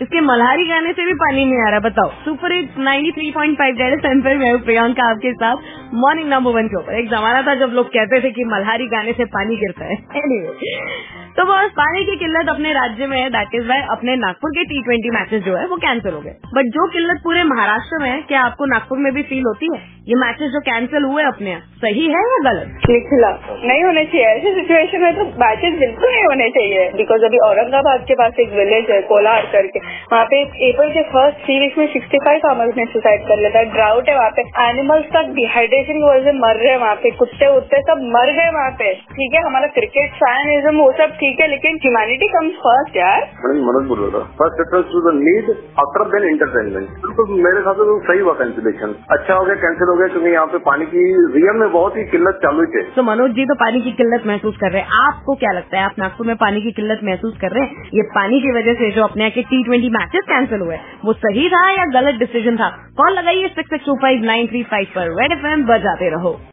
इसके मल्हारी गाने से भी पानी नहीं आ रहा। बताओ। सुपर हिट 93.5 रेड एफएम पर मैं प्रियंका आपके साथ मॉर्निंग नंबर 1 शो पर। एक जमाना था जब लोग कहते थे कि मल्हारी गाने से पानी गिरता है। एनीवे, तो बस पानी की किल्लत अपने राज्य में है, दैट इज वाई अपने नागपुर के T20 मैचेस जो है वो कैंसिल हो गए। बट जो किल्लत पूरे महाराष्ट्र में है, क्या आपको नागपुर में भी फील होती है? ये मैचेस जो कैंसिल हुए अपने, सही है या गलत? नहीं होने चाहिए ऐसे सिचुएशन में, तो मैचेस बिल्कुल नहीं होने चाहिए। बिकॉज अभी औरंगाबाद के पास एक विलेज है कोलार करके, वहाँ पे अप्रैल के फर्स्ट 3 वीक्स में 65 फार्मर्स ने सुसाइड कर लेता है। ड्राउट है वहाँ पे, एनिमल्स का डिहाइड्रेशन की वजह से मर रहे हैं वहाँ पे, कुत्ते उत्ते सब मर गए वहाँ पे। ठीक है, हमारा क्रिकेट फैनिज्म वो सब ठीक है, लेकिन ह्यूमैनिटी कम्स फर्स्ट यार। मनोज बोल रहा था, first reference to the need after then entertainment. बिल्कुल मेरे हिसाब से तो सही हुआ कैंसिलेशन, अच्छा हो गया कैंसिल हो गया, क्योंकि यहाँ पे पानी की रियल में बहुत ही किल्लत चालू थी। तो मनोज जी तो पानी की किल्लत महसूस कर रहे हैं, आपको क्या लगता है? आप नागपुर में पानी की किल्लत महसूस कर रहे हैं? ये पानी की वजह से जो अपने यहाँ के T20 मैचेस कैंसिल हुए, वो सही था या गलत डिसीजन था? कॉल लगाइए 66259335 पर। रेड एफएम बजाते रहो।